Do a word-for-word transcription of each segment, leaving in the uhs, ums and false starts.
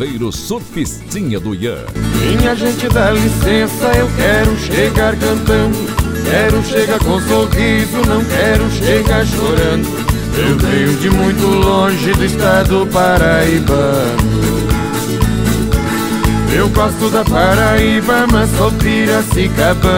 Saveiro Surfistinha do Ian. Minha gente, dá licença, eu quero chegar cantando. Quero chegar com sorriso, não quero chegar chorando. Eu venho de muito longe do estado paraibano. Eu gosto da Paraíba, mas sou piracicabano.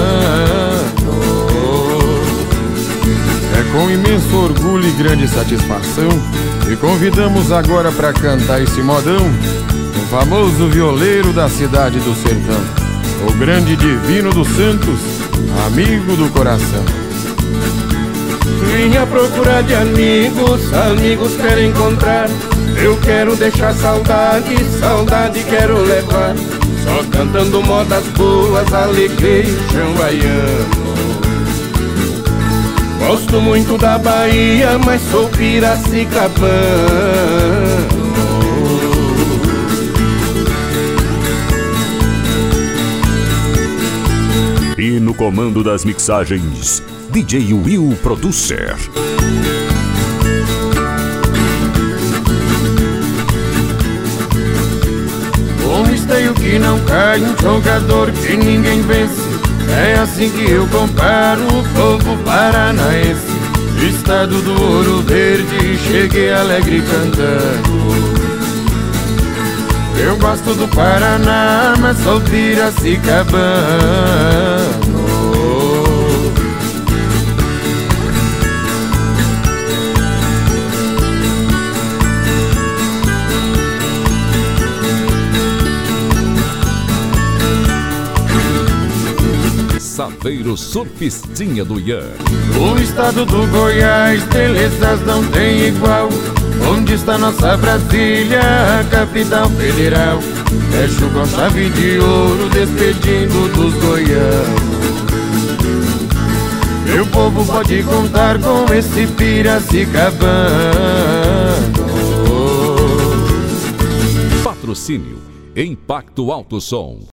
É com imenso orgulho e grande satisfação que convidamos agora para cantar esse modão o famoso violeiro da cidade do sertão, o grande Divino dos Santos, amigo do coração. Vim à procura de amigos, amigos quero encontrar. Eu quero deixar saudade, saudade quero levar. Só cantando modas boas, alegrei o chão baiano. Gosto muito da Bahia, mas sou piracicabano. E no comando das mixagens, D J Will Producer. Um esteio que não cai, um jogador que ninguém vence. É assim que eu comparo o povo paranaense. Estado do Ouro Verde, cheguei alegre cantando. Eu gosto do Paraná, mas sou piracicabano. Saveiro Surfistinha do Ian. O estado do Goiás, belezas não tem igual. Onde está nossa Brasília, a capital federal? Fecho com chave de ouro, despedindo dos goianos. Meu povo pode contar com esse piracicabano. Patrocínio Impacto Alto Som.